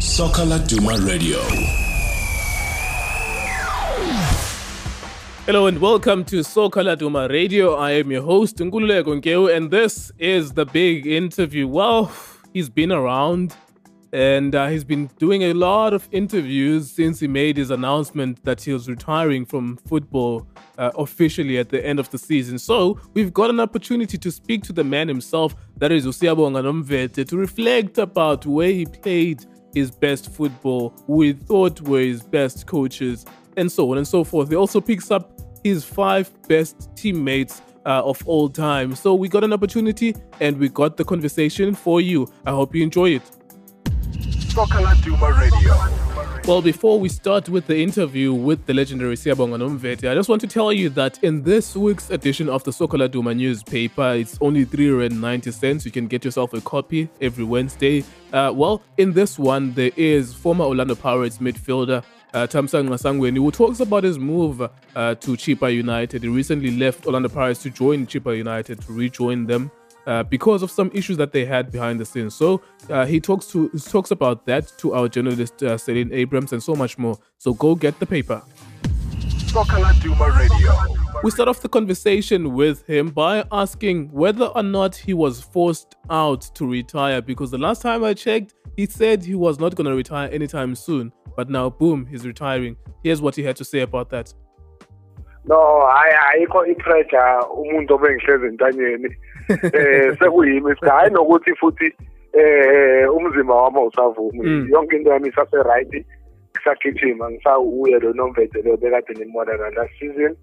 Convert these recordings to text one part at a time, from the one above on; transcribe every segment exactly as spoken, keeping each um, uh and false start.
Soccer Laduma Radio. Hello and welcome to Soccer Laduma Radio. I am your host, Nkululeko Nkewu, and this is the big interview. Well, he's been around and uh, he's been doing a lot of interviews since he made his announcement that he was retiring from football uh, officially at the end of the season. So we've got an opportunity to speak to the man himself, that is Usiyabonga Nomvete, to reflect about where he played his best football, who he thought were his best coaches, and so on and so forth. He also picks up his five best teammates uh, of all time. So we got an opportunity and we got the conversation for you. I hope you enjoy it. Soccer Laduma Radio. Well, before we start with the interview with the legendary Usiyabonga Nomvete, I just want to tell you that in this week's edition of the Soccer Laduma newspaper, it's only three rand ninety cents. You can get yourself a copy every Wednesday. Uh, well, in this one, there is former Orlando Pirates midfielder uh, Thamsanqa Sangweni, who talks about his move uh, to Chippa United. He recently left Orlando Pirates to join Chippa United, to rejoin them. Uh, because of some issues that they had behind the scenes. So uh, he talks to he talks about that to our journalist uh, Celine Abrams and so much more. So go get the paper. Soccer Laduma Radio. We start off the conversation with him by asking whether or not he was forced out to retire, because the last time I checked, he said he was not going to retire anytime soon. But now, boom, he's retiring. Here's what he had to say about that. No, ayikho ipressure umuntu obengihlezi entanyeni eh sekuyimi hayi nokuthi futhi eh umzimba wami usavumi yonke into yami isase right ngisagijima ngisawuye lo Nomvete lo bekade ngimona last season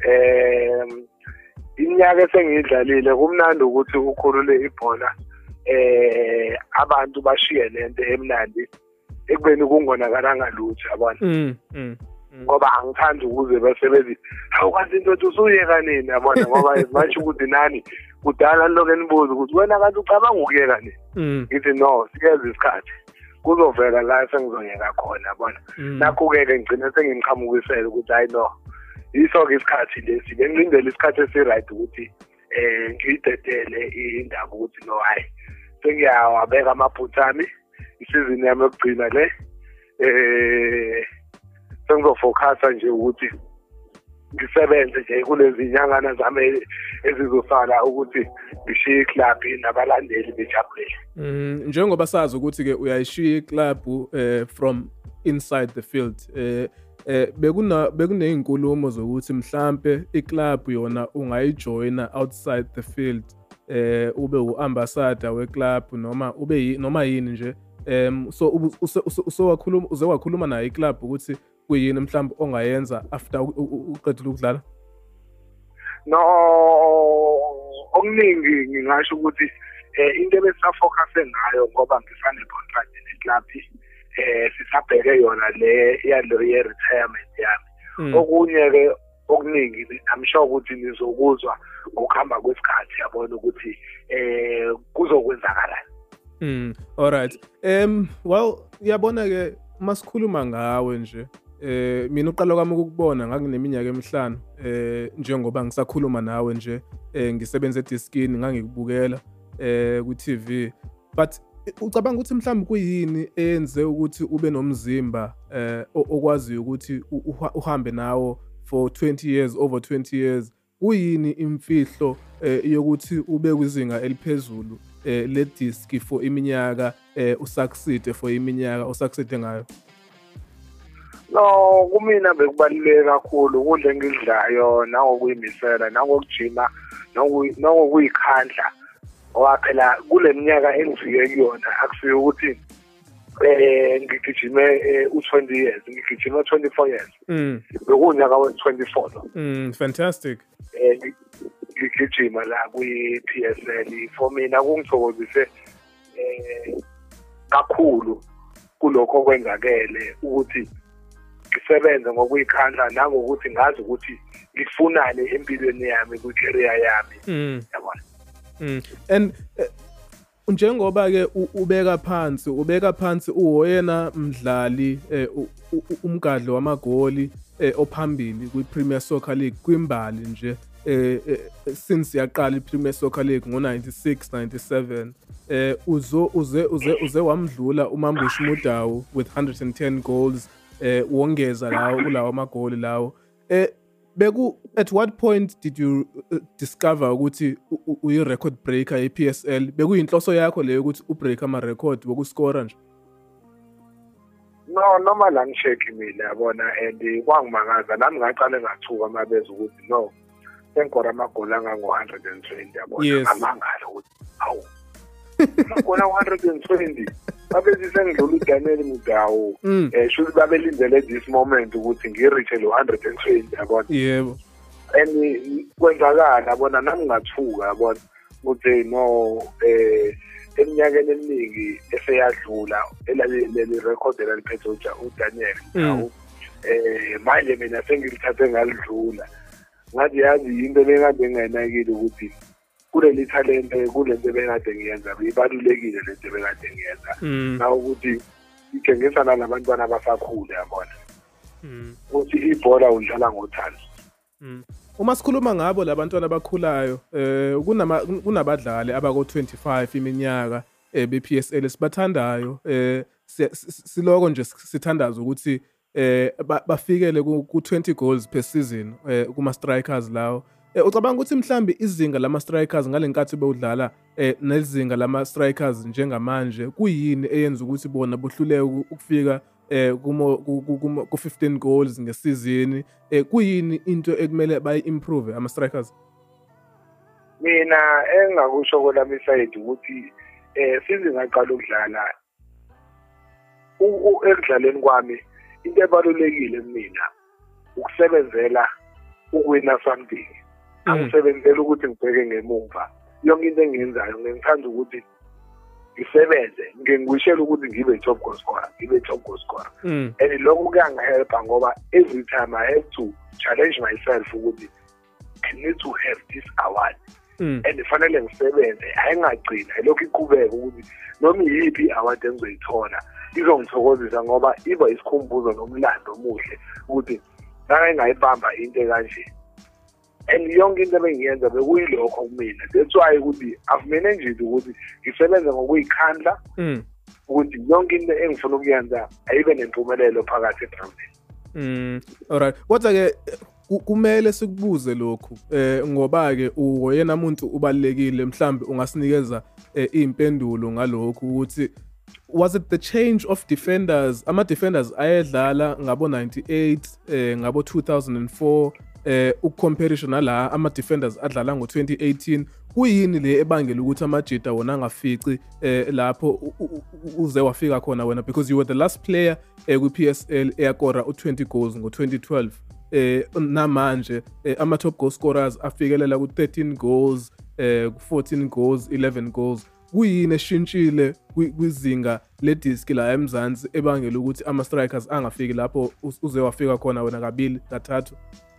eh iminyaka esengidlalile kumnandi ukuthi ukhulule ibhola eh abantu bashiye lento emnandi ekubeni kungonakalanga lutho yabona ngoba angithandi ukuze basebenzi awukwazi into ethi usuyeka nini yabona ngoba manje ukuthi nani kudala lokho enibuza ukuthi wena kanti ucabanga ukuyeka nini ngithi no sikeze isikhathi kuzovela la sengizoyeka khona yabona nakho-ke ke ngigcina sengimqhamukisela ukuthi hayi no yiso-ke isikhathi lesi bengilindele isikhathi esi-right ukuthi um ngiyidedele indaba ukuthi no hayi sengiyawabeka amaphutha ami isizini yami yokugcina le um sengizofocusa nje ukuthi ngisebenze nje kulezi nyangana zami ezizosala ukuthi ngishiye iclub nabalandeli bejabulele. Mm, njengoba sazi ukuthi ke uyayishiya iclub uh, from inside the field. Eh eh bekuna bekunezinkulumo zokuthi mhlambe iclub yona ungayijoina outside the field, eh ube uambassador weclub noma ube noma yini nje. Um so usowakhuluma uzowakhuluma naye iclub ukuthi kuyini mhlawumbe ongayenza after uqedile ukudlala? No, okuningi ngingasho ukuthi eh into ebesafocuse ngayo ngoba ngifane contract neclub eh sisabheke yona le yalo ye retirement yami. Okunye ke okuningi I'm sure ukuthi nizokuzwa ngokuhamba kwesikhathi yabona ukuthi eh kuzokwenzakalani. Mm, all right. Um well, yabona ke masikhuluma ngawe nje. Eh mina uqala kwami ukubona ngangineminyaka emihlanu eh njengoba ngisakhuluma nawe nje eh ngisebenza ediskini ngangikubukela eh ku T V, but ucabanga ukuthi mhlawumbe kuyini eyenze ukuthi ube nomzimba eh okwazi ukuthi uhambe nawo for twenty years, over twenty years? Kuyini imfihlo yokuthi ube kwizinga eliphezulu eh le disk for iminyaka eh usucceed for iminyaka usucceed ngayo? No, kumina bekubaluleke kakhulu ukudla engidlayo nangokuyimisela nangokujima nangokuyikhandla ngoba phela kule minyaka engifike kuyona akusiyo ukuthi eh ngigijime u twenty years, ngigijime twenty-four years. Mm. Bekunyaka we twenty-four lo. Mm, fantastic. Eh ngigijima la kwi P S L for mina kungithokozise eh kakhulu kulokho kwenzakele ukuthi ngisebenze ngokuyikhandla nangokuthi ngazi ukuthi ngifunane empilweni yami ku-career yami yabona. Mm. And uh, njengoba ke ubeka phansi ubeka phansi uhoyena mdlali umgadlo wamagoli ophambili kwi-Premier Soccer League kwimbali nje eh since yaqala iPremier Soccer League ngo ninety-six ninety-seven eh uzo uze uze uze wamdlula uMambush Mudawu with one hundred ten goals eh wongeza lawo ulawo amagoli lawo eh beku at what point did you uh, discover ukuthi uyi record breaker e-P S L bekuyinhloso yakho leyo ukuthi ubreak ama record wokuscora nje? No, noma la ngisheki mina yabona and kwangimangaza nami ngaqale ngathuka mabeza ukuthi no senkora amagoli angango one hundred twenty yabona ngamangala ukuthi awu amagoli one hundred twenty babezi sengidlula uDaniel Mudawu eh should babelindele this moment ukuthi ngireach lo one hundred twenty yabona yebo and kwenzakala yabona nami ngathuka yabona ukuthi no eh eminyakeni eminingi eseyadlula elaleli record eliphethe uDaniel Mudawu eh manje mina sengilithathe ngalidlula ngathi yazi into bengade ngayinakile ukuthi kuleli talent kulento bengade ngiyenza ibalulekile lento bengade ngiyenza na ukuthi ithengisana nabantwana abasakhulu yabona ukuthi ibhola udlala ngothando. Uma sikhuluma ngabo labantwana abakhulayo eh kunama kunabadlali abako twenty-five iminyaka be-P S L sibathandayo eh siloko nje sithandaza ukuthi eh bafikele ku twenty goals per season eh kuma strikers lawo. Eh ucabanga ukuthi mhlambi izinga lama strikers ngalenkathi bewudlala eh nezinga lama strikers njengamanje kuyini eyenza ukuthi bona bohluleke ukufika eh kumo ku fifteen goals ngesizini eh kuyini into ekumele bayi improve ama strikers? Mina engakusho kolami side ukuthi eh sizingaqala ukudlala u ekudlaleni kwami into ebalulekile mina ukusebenzela ukwina something. Angisebenzela ukuthi ngibheke ngemuva yonke into engiyenzayo ngithanda ukuthi ngisebenze ngingishela ukuthi ngibe top goal scorer ngibe top goal scorer and lokho kuyangihelpa ngoba every time I have to challenge myself ukuthi I need to have this award and fanele ngisebenze ayingagcina lokho iqhubeka ukuthi noma yipi award engizoyithola izongithokozisa ngoba iba isikhumbuzo nomlando omuhle ukuthi ngake ngayibamba into kanje and yonke into bengiyenza bekuyilokho kumina. That's why ukuthi I've managed ukuthi ngisebenze ngokuyikhandla ukuthi yonke into engifuna ukuyenza ayibe nempumelelo phakathi egroundini. Mm alright kodwa ke kumele sikubuze lokhu eh ngoba ke uyena umuntu ubalekile mhlambi ungasinikeza impendulo ngalokho ukuthi was it the change of defenders ama defenders ayedlala ngabo ninety-eight eh ngabo two thousand four eh ucomparison nala ama defenders adlala ngo twenty eighteen kuyini le ebangela ukuthi amajita wona angafici eh lapho uze wafika khona wena because you were the last player eh ku P S L eyakora u twenty goals ngo twenty twelve eh namanje ama top goal scorers afikelela ku thirteen goals eh fourteen goals eleven goals kuyini eshintshile kwizinga le disk la eMzansi ebangela ukuthi ama strikers angafiki lapho uze wafika khona wena kabili kathathu?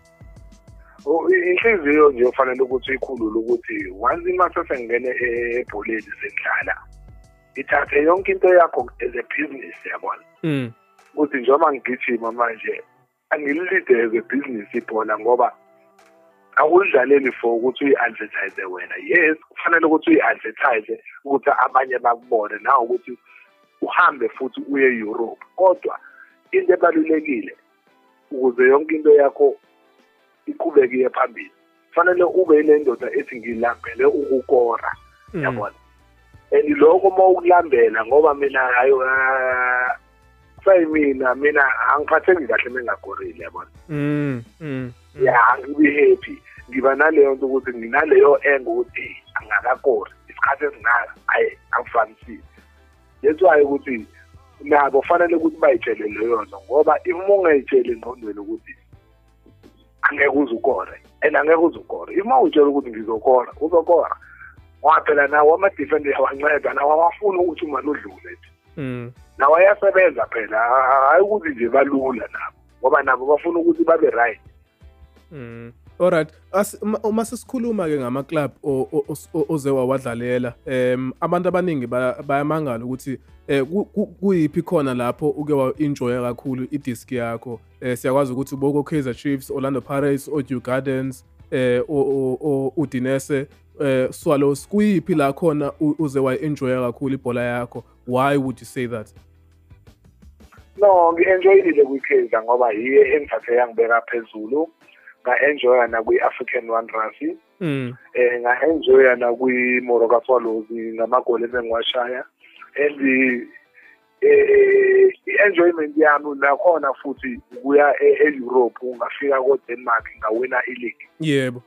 Inhliziyo nje ufanele ukuthi ikhulule ukuthi once imase sengene ebholeni sendlala ithathe yonke into yakho as a business yabona mm ukuthi njengoba ngigijima manje angilide as a business ibhola ngoba awudlaleli for ukuthi uyi-advertise wena. Yes kufanele ukuthi uyi-advertise ukuthi abanye bakubone nawe ukuthi uhambe futhi uye e-Europe kodwa into ebalulekile ukuze yonke into yakho iqhubeke phambili fanele ube ile ndoda ethi ngilambele ukukora yabona and lokho mawukulambela ngoba mina hayo sayimina mina angiphatheki kahle mengakorile yabona mm mm yeah ngibe happy ngiba naleyo nto ukuthi nginaleyo engo ukuthi angakakori isikhathi esingaka ayi akufanisile. That's why ukuthi nabo fanele ukuthi bayitshele leyo nto ngoba uma ungayitsheli engqondweni ukuthi angeke uzukore and angeke uzukore ima utshela ukuthi ngizokora uzokora waphela nawo ama defender yawanceda nawo awafuna ukuthi uma lodlule mm nawo ayasebenza phela hayi ukuthi nje balula nabo ngoba nabo bafuna ukuthi babe right. mm alright uma sisikhuluma ke ngama club oze wawadlalela em abantu abaningi bayamangala ukuthi kuyiphi khona lapho uke wa enjoy kakhulu i disc yakho siyakwazi ukuthi uboko Kaizer Chiefs, Orlando Pirates, Odeon Gardens eh o uDinese eh Swallows kuyiphi la khona uze wayenjoy kakhulu ibhola yakho? Why would you say that? No, ngi-enjoyile kwi-Kaizer ngoba yiye engithathe yangibeka phezulu. Nga-enjoya na kwi-African Wanderers. Mm. Eh nga-enjoya na kwi-Moroka Swallows ngamagoli engiwashaya. And eh i-enjoyment yami nakhona futhi kuya e-Europe ungafika ko-Denmark ngawina i-league. Yebo.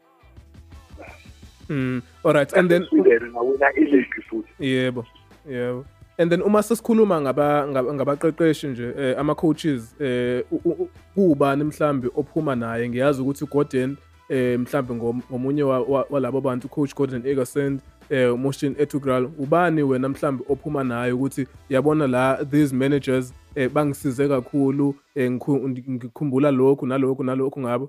Mm. All right, and then ngawina i-league futhi. Yebo. Yebo. And then uma sesikhuluma ngaba ngabaqeqeshi nje eh, ama coaches eh kubani mhlambi ophuma naye ngiyazi ukuthi uGordon eh mhlambi ngomunye walabo bantu coach Gordon Egersend eh Moshin Etugral ubani wena mhlambi ophuma naye ukuthi yabona la these managers eh bangisize kakhulu ngikhumbula lokhu nalokhu nalokhu ngabo.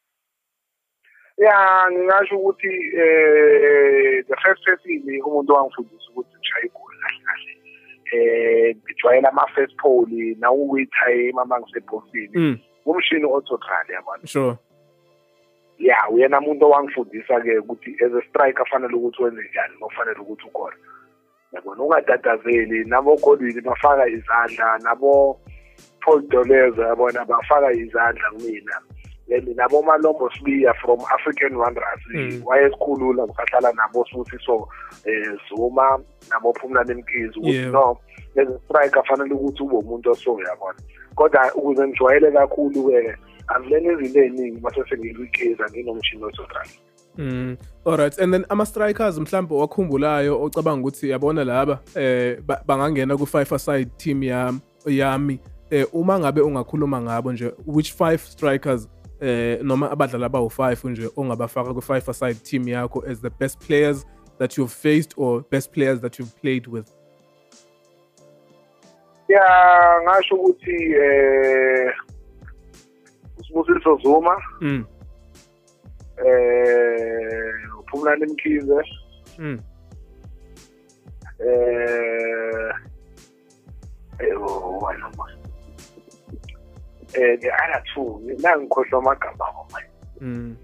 Yeah, ngingasho ukuthi eh the first person umuntu wangifundisa ukuthi ngishaye igoli kahle kahle. Eh ngijwayela ama first pole na uyitime mama ngisebhokisini. Umshini othothali yabona. Sure. Yeah, uyena umuntu owangifundisa ke ukuthi as a striker fanele ukuthi wenze njani, ngofanele ukuthi ukore. Yabona ungadatazeli nabo Godwin bafaka izandla, nabo Paul Doleza yabona bafaka izandla kumina. Then nabo Malombo Sibiya from African Wanderers wayesikhulula ngisahlala nabo futhi so eh Zuma nabo Phumlani Mkhize ukuthi no as a striker fanele ukuthi ube umuntu oso yabona. Kodwa ukuze ngijwayele kakhulu ke angilene izinto eziningi mase sengiyikhiza nginomshini osodrali. Mm. All right, and then ama strikers mhlawumbe wakhumbulayo ocabanga ukuthi yabona laba eh bangangena ku five aside team yami yami eh uma ngabe ungakhuluma ngabo nje which five strikers eh noma abadlali abawu five nje ongabafaka ku five aside team yakho as the best players that you've faced or best players that you've played with? Yeah, ngasho ukuthi eh Usibusiso Zuma. Mm. Eh Phumlani Mkhize. Mm. Eh oh why not? Eh the other two nangikhohlwa amagama manje. Mm.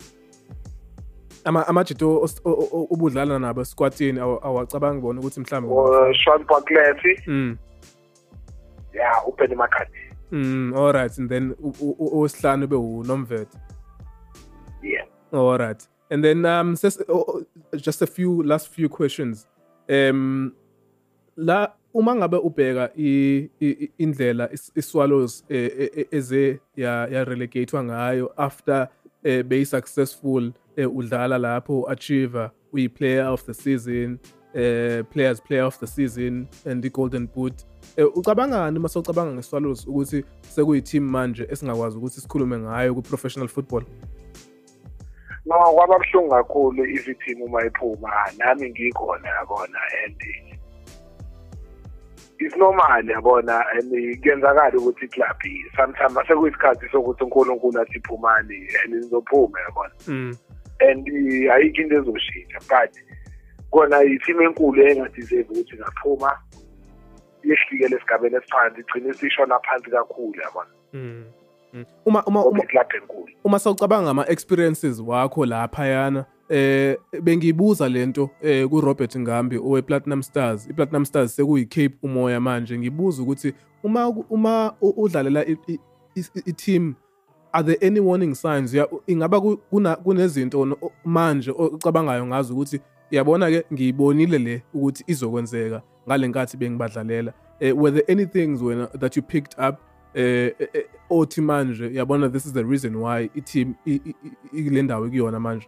Ama amajito ubudlala nabo squatini awacabanga bona ukuthi mhlambe Sean Parkleti. Mm. Yeah, uPenny Makati. Mm, all right, and then osihlanu be uNomvethe. Yeah. All right. And then um just, oh, just a few last few questions. Um la uma ngabe ubheka indlela iSwallows eze ya ya relegatewa ngayo after be successful udlala lapho achiever uyi player of the season, uh, players player of the season and the golden boot. Ucabanga ngani mase ucabanga ngeSwallows ukuthi sekuyi team manje esingakwazi ukuthi sikhulume ngayo ku professional football? No, kwababhlungu kakhulu izi team uma iphuma nami ngikhona yabona and it's normal yabona and kuyenzakala ukuthi club sometimes sekuyisikhathi sokuthi uNkulunkulu athi phumani and nizophuma yabona. Mm. And ayikho into ezoshintsha but kona i-team enkulu engadeserve ukuthi ngaphuma yehlikele esigabeni esiphansi igcine isishona phansi kakhulu yabona. Mm. Uma uma uma uma sawucabanga ama experiences wakho lapha yana eh bengibuza lento eh ku Robert Ngambi owe Platinum Stars. iPlatinum Stars sekuyi Cape umoya manje ngibuza ukuthi uma uma udlalela i-team are there any warning signs ya ingaba kuna kunezinto manje ocabangayo ngazo ukuthi yabona ke ngiyibonile le ukuthi izokwenzeka ngalenkathi bengibadlalela were there any things when that you picked up eh othi manje yabona this is the reason why i-team ilendawo kuyona manje?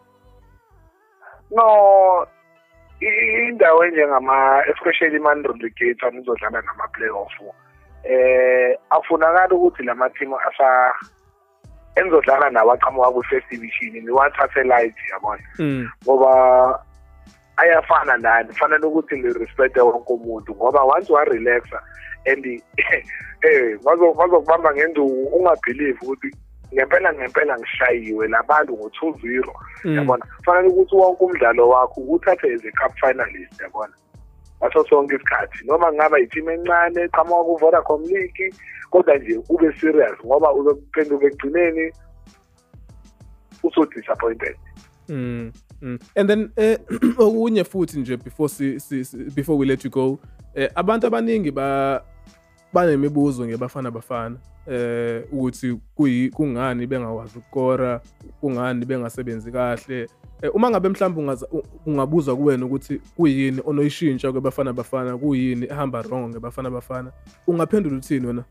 No, indawo enjengama especially man relegate anizodlala nama playoff eh afunakala ukuthi lama team asa enzodlala nabaqhamuka ku first division niwathathe light yabona ngoba ayafana nani fanele ukuthi ni respect wonke umuntu ngoba once wa relaxa and eh bazo bazokubamba ngendu ungabelieve ukuthi ngempela ngempela ngishayiwe labantu ngo two zero yabona fanele ukuthi wonke umdlalo wakho uthathe as a cup finalist yabona baso sonke isikhathi noma ngaba i-team encane eqhamuka ku Vodacom League kodwa nje ube serious ngoba uzophenduka ekugcineni uso disappointed. Mm, mm. And then eh okunye futhi nje before si, si, si before we let you go, eh abantu abaningi ba banemibuzo ngebafana bafana eh ukuthi kuyi kungani bengawazi ukukora, kungani bengasebenzi kahle. Eh, uma ngabe mhlawumbe ungabuza kuwena ukuthi kuyini onoyishintsha kwebafana bafana, kuyini ehamba wrong ngebafana bafana, ungaphendula uthini wena?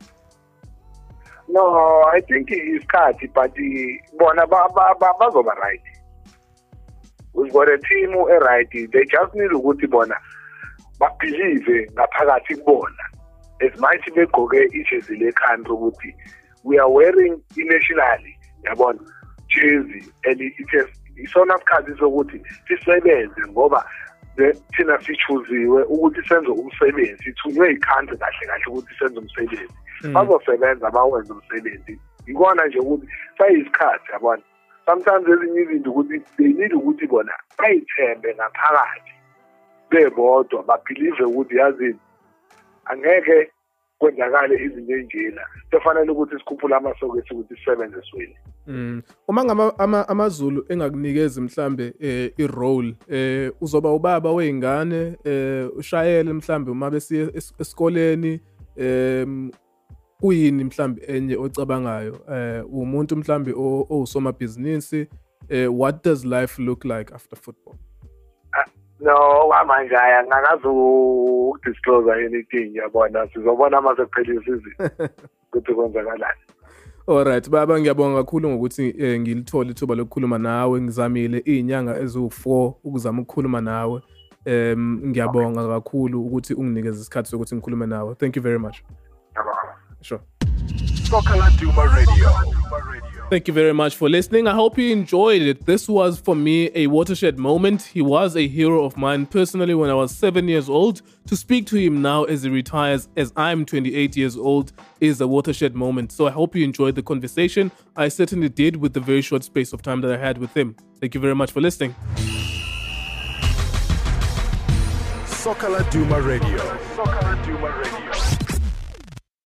No, I think isikhathi but bona bazoba right. We've got a team who right. They just need ukuthi bona believe ngaphakathi kubona. As much begqoke ijezi le-country ukuthi we are wearing nationally, yabona, jersey, and it is isona sikhathi sokuthi sisebenze ngoba thina sichuziwe ukuthi senze umsebenzi, sithunywe i-country kahle kahle ukuthi senze umsebenzi. Bazosebenza bawenze umsebenzi. Ikona nje ukuthi sayisikhathi, yabona. Sometimes ezinye izinto ukuthi they need ukuthi bona bayithembe ngaphakathi bebodwa, babelieve ukuthi yazi angeke kwenzakale izinto enjena. Kufanele ukuthi sikhuphule amasoko ethu ukuthi sisebenze swini. Mm. Uma ngama ama, amazulu engakunikeza mhlambe eh, i-role eh uzoba ubaba weingane eh ushayele mhlambe uma besiye esikoleni em kuyini mhlambe enye ocabangayo eh umuntu mhlambe osoma business eh what does life look like after football? Uh, no manje aya ngakazi ukudisclose anything, yabona, sizobona mase kuphela isizini ukuthi kwenzakalani. Alright baba, ngiyabonga kakhulu ngokuthi eh, ngilithola ithuba lokukhuluma nawe. Ngizamile izinyanga eziwu four ukuzama ukukhuluma nawe. Em ngiyabonga okay. kakhulu ukuthi unginikeze isikhathi sokuthi ngikhulume nawe. Thank you very much. Sure. Soccer Laduma Radio. Thank you very much for listening. I hope you enjoyed it. This was, for me, a watershed moment. He was a hero of mine personally when I was seven years old. To speak to him now as he retires, as I'm twenty-eight years old, is a watershed moment. So I hope you enjoyed the conversation. I certainly did with the very short space of time that I had with him. Thank you very much for listening. Soccer Laduma Radio. Soccer Laduma Radio.